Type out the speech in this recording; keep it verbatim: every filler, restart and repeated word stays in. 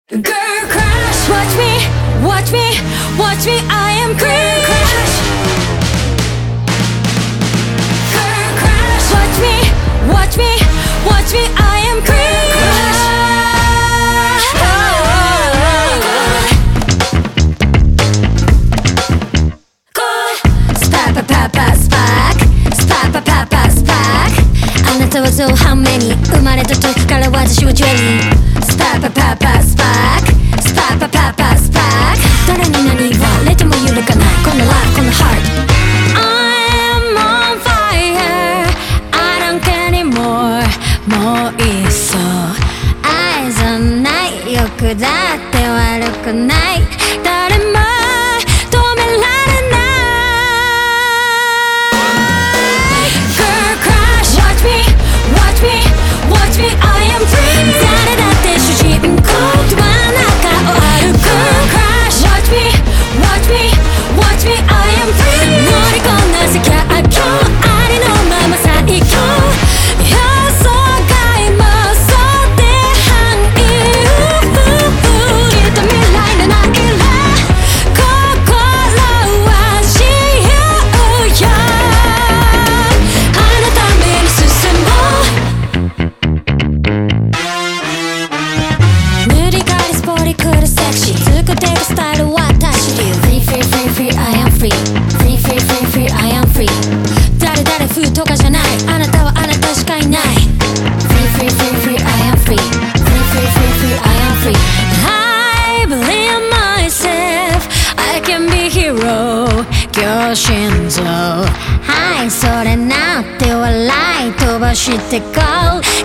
Girl crush, watch me, watch me, watch me, I am Girl crush. Girl crush, watch me, watch me, watch me, I am Girl crush. Spark, papa, spark, spark, papa, spark. あなたはそう how many 生まれた時から私はジュエリー。Spark, papa, spark, spark, papa, spark. 誰に何言われても揺るがないこの love, この heart. I'm on fire, I don't care anymore. もういっそ愛じゃない欲だって悪くない誰も止められない Girl crush, watch me, watch me, watch me, I am free. 誰だって主人公とは中を歩く Girl crush, watch me, watch me, watch me, I am free. 乗り込んだ世界今日ありのまま最強予想外もそうで範囲きっと未来のないら心は自由よあのために進もう塗り替えるスポリクルセクシー作っていくスタイルは私流 Free free free free I am free Free free free free I am free 誰誰風とかじゃないあなたはあなたしかいない Free free free free I am free Free free free free I am free I believe myself I can be hero 強心臓はいそれなって笑い飛ばしてこう